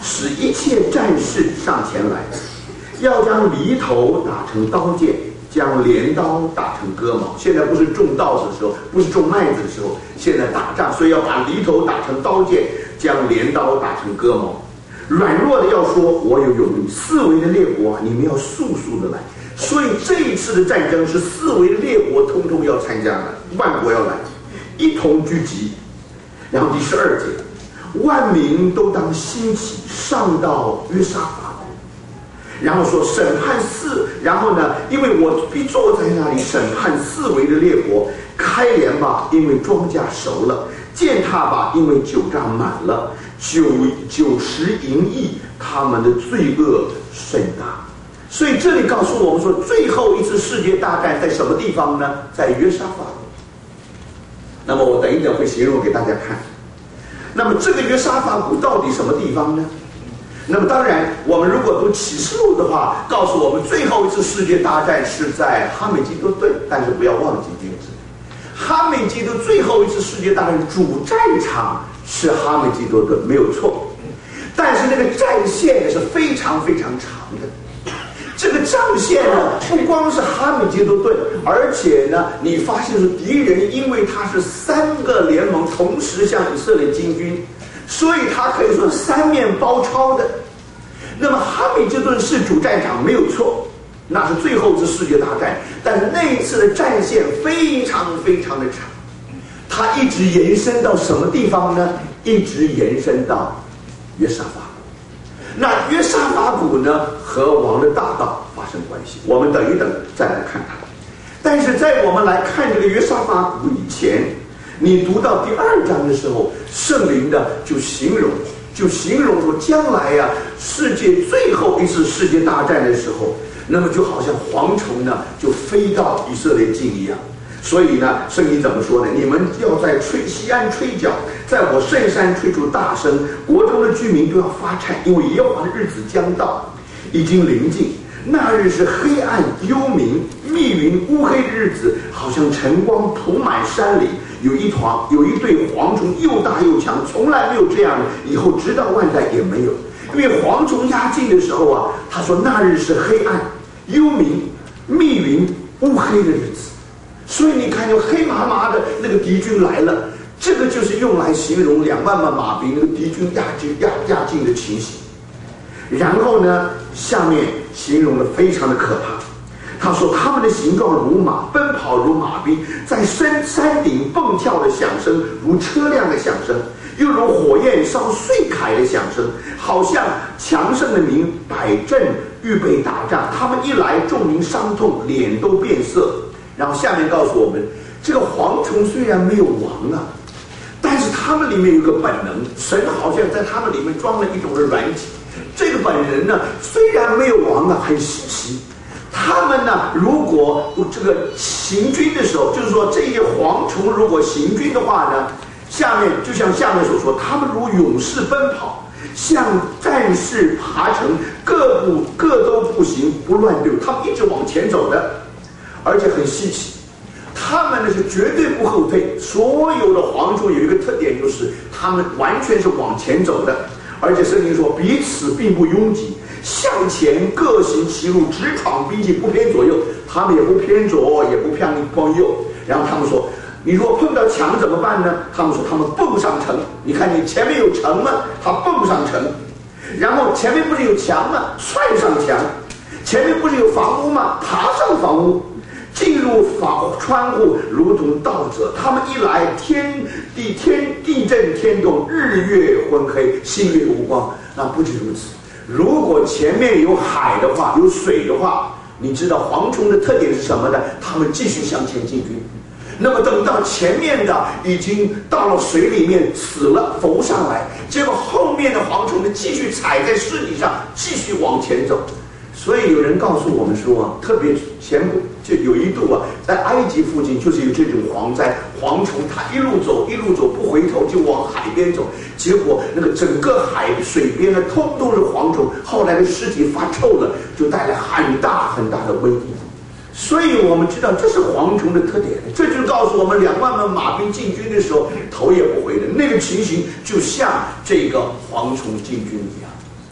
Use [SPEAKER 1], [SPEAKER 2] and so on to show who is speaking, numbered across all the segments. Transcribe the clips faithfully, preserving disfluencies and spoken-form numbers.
[SPEAKER 1] 使一切战士上前来，要将犁头打成刀剑，将镰刀打成割毛。现在不是种稻子的时候，不是种麦子的时候，现在打仗，所以要把犁头打成刀剑，将镰刀打成割毛。软弱的要说我有勇力，四围的列国啊，你们要速速的来。所以这一次的战争是四围的列国通通要参加的，万国要来，一同聚集。然后第十二节，万民都当兴起，上到约沙法谷。然后说审判四，然后呢，因为我必坐在那里审判四围的列国，开镰吧，因为庄稼熟了；践踏吧，因为酒榨满了。九九十银亿，他们的罪恶甚大。所以这里告诉我们说，最后一次世界大战在什么地方呢？在约沙法谷。那么我等一等会形容给大家看。那么这个约沙法谷到底什么地方呢？那么当然，我们如果读启示录的话，告诉我们最后一次世界大战是在哈美基多顿，但是不要忘记这个字。哈美基多最后一次世界大战主战场是哈美基多顿，没有错。但是那个战线是非常非常长的。这个战线呢，不光是哈美基多顿，而且呢，你发现是敌人，因为他是三个联盟同时向以色列进军，所以他可以说三面包抄的。那么哈美基多顿是主战场没有错，那是最后一次世界大战，但是那一次的战线非常非常的长，它一直延伸到什么地方呢？一直延伸到约沙法。那约沙法谷呢，和王的大道发生关系，我们等一等再来看它。但是在我们来看这个约沙法谷以前，你读到第二章的时候，圣灵的就形容就形容说，将来呀、啊，世界最后一次世界大战的时候，那么就好像蝗虫呢就飞到以色列境一样。所以呢，圣经怎么说呢？你们要在吹西安吹角，在我圣山吹出大声，国中的居民都要发颤，因为耶和华的日子将到，已经临近。那日是黑暗幽冥、密云乌黑的日子，好像晨光涂满山里，有一团有一对蝗虫，又大又强，从来没有这样的，以后直到万代也没有。因为蝗虫压境的时候啊，他说那日是黑暗幽冥、密云乌黑的日子。所以你看，有黑麻麻的那个敌军来了，这个就是用来形容两万万马兵那个敌军压境压压境的情形。然后呢，下面形容的非常的可怕。他说他们的形状如马，奔跑如马兵，在山山顶蹦跳的响声如车辆的响声，又如火焰烧碎铠的响声，好像强盛的民摆阵预备打仗。他们一来，众民伤痛，脸都变色。然后下面告诉我们，这个蝗虫虽然没有王啊，但是他们里面有个本能，神好像在他们里面装了一种的软体。这个本人呢，虽然没有王啊，很稀奇。他们呢，如果这个行军的时候，就是说这些蝗虫如果行军的话呢，下面就像下面所说，他们如勇士奔跑，像战士爬城，各步各都步行，不乱丢，他们一直往前走的。而且很稀奇，他们呢是绝对不后退。所有的蝗虫有一个特点，就是他们完全是往前走的。而且圣经说，彼此并不拥挤，向前各行其路，直闯逼近，不偏左右。他们也不偏左，也不偏光右。然后他们说，你如果碰到墙怎么办呢？他们说他们蹦上城。你看你前面有城吗？他蹦上城。然后前面不是有墙吗？窜上墙。前面不是有房屋吗？爬上房屋。进入房窗户如同盗者，他们一来，天地天地震天动，日月昏黑，星月无光。那不止如此，如果前面有海的话，有水的话，你知道蝗虫的特点是什么呢？他们继续向前进军。那么等到前面的已经到了水里面死了，浮上来，结果后面的蝗虫呢继续踩在尸体上，继续往前走。所以有人告诉我们说，特别前就有一度啊，在埃及附近就是有这种蝗灾，蝗虫它一路走一路走不回头就往海边走，结果那个整个海水边呢通通是蝗虫，后来的尸体发臭了，就带来很大很大的瘟疫。所以我们知道这是蝗虫的特点，这就告诉我们两万万马兵进军的时候头也不回的那个情形，就像这个蝗虫进军一样。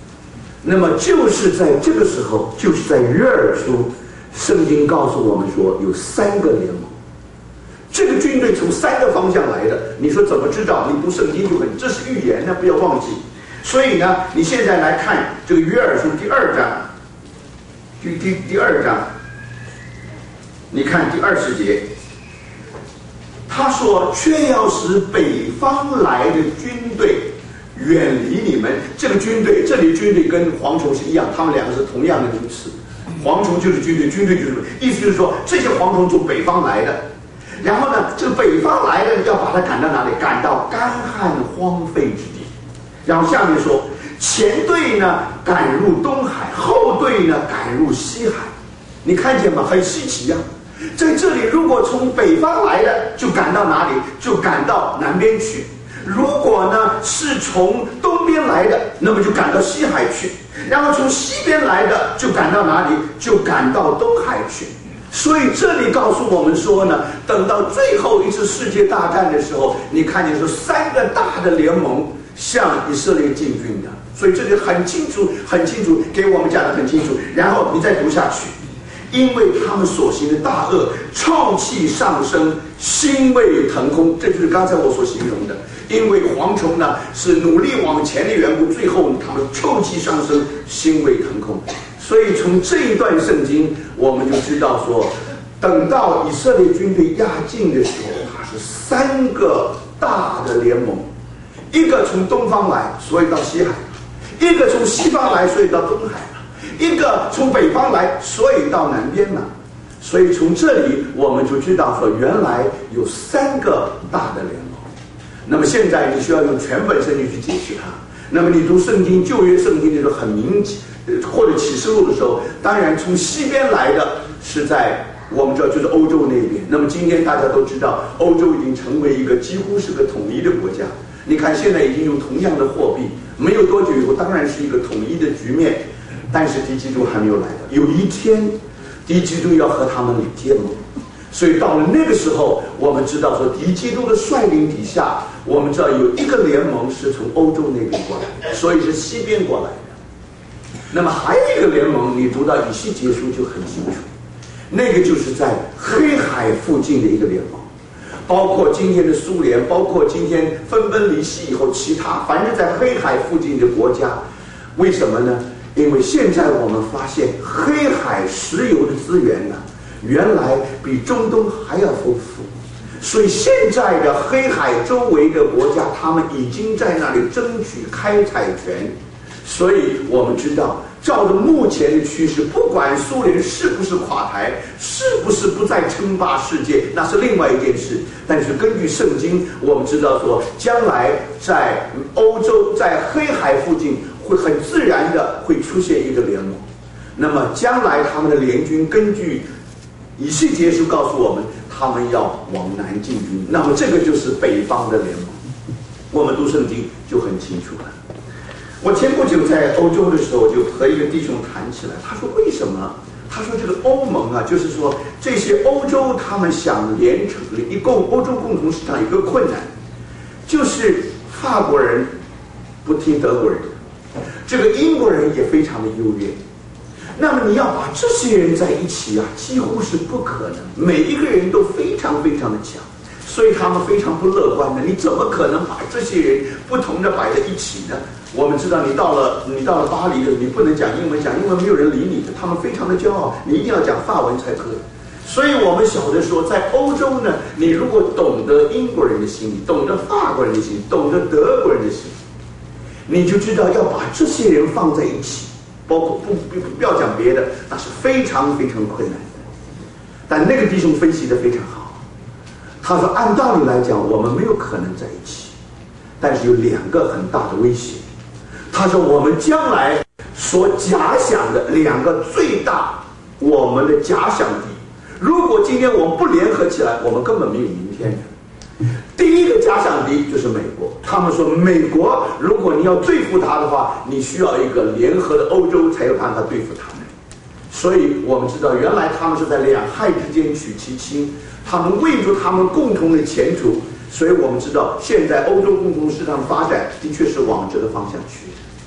[SPEAKER 1] 那么就是在这个时候，就是在约珥书，圣经告诉我们说有三个联盟。这个军队从三个方向来的，你说怎么知道？你读圣经就很，这是预言呢，不要忘记。所以呢，你现在来看这个约珥书第二章，第第第二章，你看第二十节，他说：“却要使北方来的军队远离你们。”这个军队，这里的军队跟蝗虫是一样，他们两个是同样的名词。蝗虫就是军队，军队就是，意思就是说，这些蝗虫从北方来的。然后呢，这个北方来的要把它赶到哪里？赶到干旱荒废之地。然后下面说，前队呢赶入东海，后队呢赶入西海。你看见吗？很稀奇啊！在这里，如果从北方来的，就赶到哪里？就赶到南边去；如果呢是从东边来的，那么就赶到西海去；然后从西边来的，就赶到哪里？就赶到东海去。所以这里告诉我们说呢，等到最后一次世界大战的时候，你看见说三个大的联盟向以色列进军的，所以这里很清楚，很清楚，给我们讲得很清楚。然后你再读下去，因为他们所行的大恶，臭气上升，腥味腾空，这就是刚才我所形容的。因为蝗虫呢是努力往前的缘故，最后他们臭气上升，腥味腾空。所以从这一段圣经，我们就知道说，等到以色列军队压境的时候，它是三个大的联盟，一个从东方来，所以到西海；一个从西方来，所以到东海；一个从北方来，所以到南边了。所以从这里我们就知道说，原来有三个大的联盟。那么现在你需要用全本圣经去解释它。那么你读圣经，旧约圣经的时候很明显，或者启示录的时候，当然从西边来的是在我们知道就是欧洲那边。那么今天大家都知道，欧洲已经成为一个几乎是个统一的国家。你看现在已经用同样的货币，没有多久以后，当然是一个统一的局面。但是敌基督还没有来的，有一天敌基督要和他们结盟。所以到了那个时候，我们知道说敌基督的率领底下，我们知道有一个联盟是从欧洲那边过来的，所以是西边过来的。那么还有一个联盟，你读到以西结书就很清楚，那个就是在黑海附近的一个联盟，包括今天的苏联，包括今天分崩离析以后其他凡是在黑海附近的国家。为什么呢？因为现在我们发现黑海石油的资源呢，原来比中东还要丰富，所以现在的黑海周围的国家，他们已经在那里争取开采权。所以我们知道，照着目前的趋势，不管苏联是不是垮台，是不是不再称霸世界，那是另外一件事。但是根据圣经，我们知道说，将来在欧洲，在黑海附近会很自然的会出现一个联盟。那么将来他们的联军，根据以西结书告诉我们，他们要往南进军。那么这个就是北方的联盟。我们读圣经就很清楚了。我前不久在欧洲的时候，就和一个弟兄谈起来，他说为什么？他说这个欧盟啊，就是说这些欧洲他们想联成一共欧洲共同市场有一个困难，就是法国人不听德国人的，这个英国人也非常的优越。那么你要把这些人在一起啊，几乎是不可能，每一个人都非常非常的强，所以他们非常不乐观的。你怎么可能把这些人不同的摆在一起呢？我们知道，你到了你到了巴黎的，你不能讲英文，讲英文没有人理你的，他们非常的骄傲，你一定要讲法文才可以。所以我们晓得说，在欧洲呢，你如果懂得英国人的心理，懂得法国人的心理，懂得德国人的心理，你就知道要把这些人放在一起，包括不不不要讲别的，那是非常非常困难的。但那个弟兄分析得非常好，他说按道理来讲，我们没有可能在一起，但是有两个很大的威胁。他说我们将来所假想的两个最大我们的假想敌，如果今天我们不联合起来，我们根本没有明天的。第一个假想敌就是美国，他们说美国如果你要对付他的话，你需要一个联合的欧洲才有办法对付他们。所以我们知道原来他们是在两害之间取其轻，他们为着他们共同的前途，所以我们知道现在欧洲共同市场发展的确是往这个方向去的。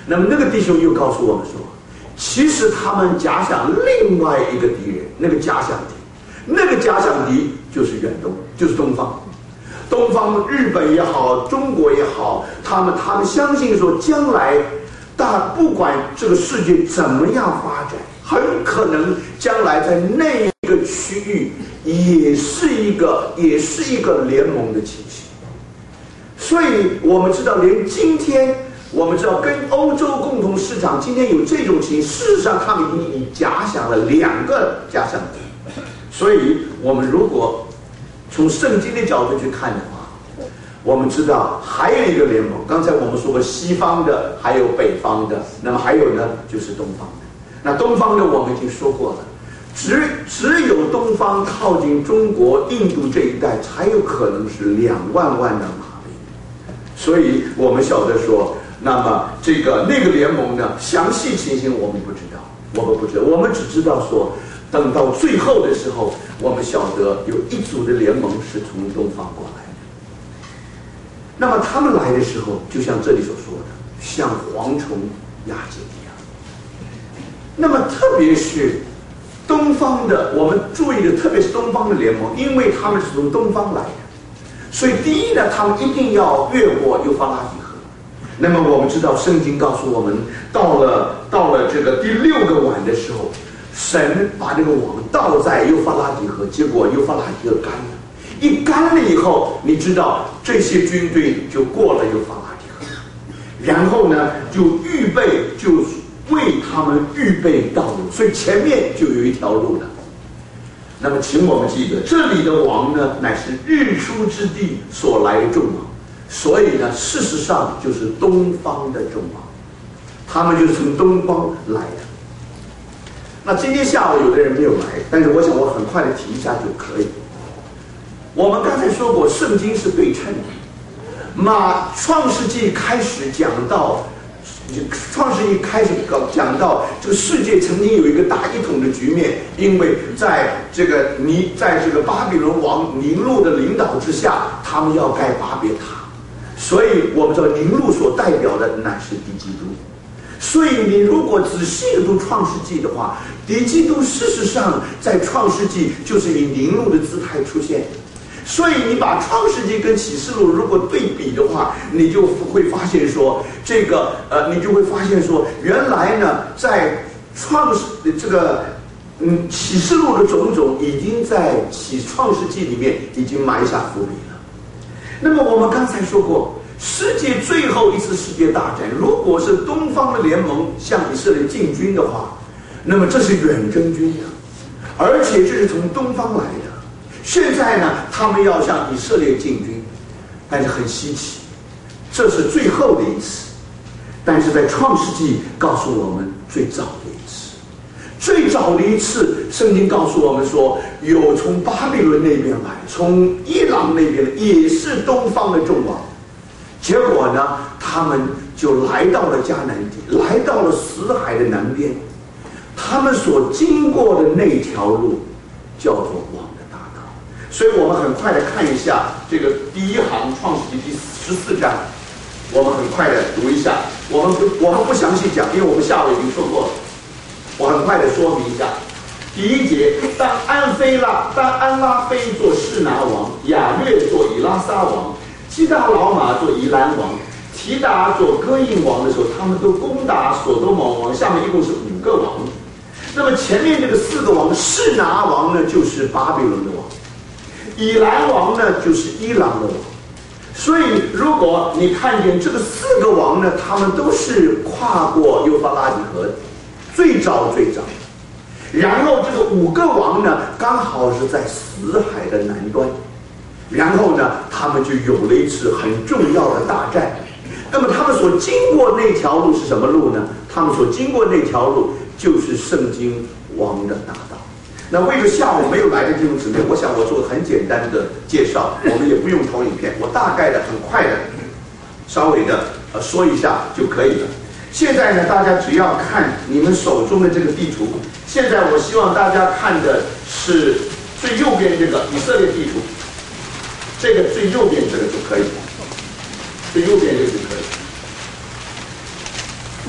[SPEAKER 1] 那么那个弟兄又告诉我们说，其实他们假想另外一个敌人，那个假想敌，那个假想敌就是远东，就是东方。东方，日本也好，中国也好，他们他们相信说，将来大不管这个世界怎么样发展，很可能将来在那一个区域也是一个也是一个联盟的情形。所以我们知道，连今天我们知道跟欧洲共同市场今天有这种情形，事实上他们已经已假想了两个假想敌。所以我们如果从圣经的角度去看的话，我们知道还有一个联盟。刚才我们说过西方的，还有北方的，那么还有呢就是东方的。那东方的我们已经说过了，只只有东方靠近中国、印度这一带，才有可能是两万万的马力。所以我们晓得说，那么这个那个联盟呢，详细情形我们不知道，我们不知道，我们只知道说，等到最后的时候，我们晓得有一组的联盟是从东方过来的。那么他们来的时候，就像这里所说的，像蝗虫压境一样。那么特别是东方的，我们注意的，特别是东方的联盟，因为他们是从东方来的，所以第一呢，他们一定要越过幼发拉底河。那么我们知道，圣经告诉我们，到了到了这个第六个碗的时候，神把这个网倒在幼发拉底河，结果幼发拉底河干了。一干了以后，你知道这些军队就过了幼发拉底河，然后呢，就预备就为他们预备道路，所以前面就有一条路了。那么，请我们记得，这里的王呢，乃是日出之地所来的众王，所以呢，事实上就是东方的众王，他们就是从东方来的。那今天下午有的人没有来，但是我想我很快的提一下就可以。我们刚才说过，圣经是对称的。马创世纪开始讲到，创世纪开始讲到这个世界曾经有一个大一统的局面，因为在这个尼在这个巴比伦王宁禄的领导之下，他们要盖巴别塔，所以我们知道宁禄所代表的乃是敌基督。所以你如果仔细的读创世纪的话，敌基督事实上在创世纪就是以宁禄的姿态出现。所以你把创世纪跟启示录如果对比的话，你就会发现说，这个呃，你就会发现说，原来呢，在创世这个嗯启示录的种种，已经在启创世纪里面已经埋下伏笔了。那么我们刚才说过，世界最后一次世界大战，如果是东方的联盟向以色列进军的话，那么这是远征军呀，而且这是从东方来的。现在呢，他们要向以色列进军，但是很稀奇，这是最后的一次。但是在创世纪告诉我们最早的一次，最早的一次，圣经告诉我们说，有从巴比伦那边来，从伊朗那边的，也是东方的众王。结果呢，他们就来到了迦南地，来到了死海的南边。他们所经过的那条路叫做王的大道。所以我们很快的看一下这个第一行创世纪第十四章，我们很快的读一下。我们不我们不详细讲，因为我们下午已经说过了。我很快的说明一下。第一节，当安菲拉当安拉菲做示拿王，亚略做以拉撒王，基大老马做以兰王，提达做哥印王的时候，他们都攻打所多玛王。下面一共是五个王。那么前面这个四个王，示拿王呢就是巴比伦的王，以兰王呢就是伊朗的王。所以如果你看见这个四个王呢，他们都是跨过幼发拉底河，最早最早。然后这个五个王呢，刚好是在死海的南端。然后呢，他们就有了一次很重要的大战。那么他们所经过那条路是什么路呢？他们所经过那条路就是圣经王的大道。那为了下午没有来的弟兄姊妹，我想我做个很简单的介绍，我们也不用投影片，我大概的很快的稍微的呃说一下就可以了。现在呢，大家只要看你们手中的这个地图。现在我希望大家看的是最右边这个以色列地图，这个最右边这个就可以了，最右边这个就可以。那么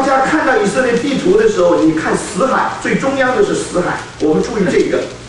[SPEAKER 1] 家看到以色列地图的时候，你看死海最中央的是死海，我们注意这个。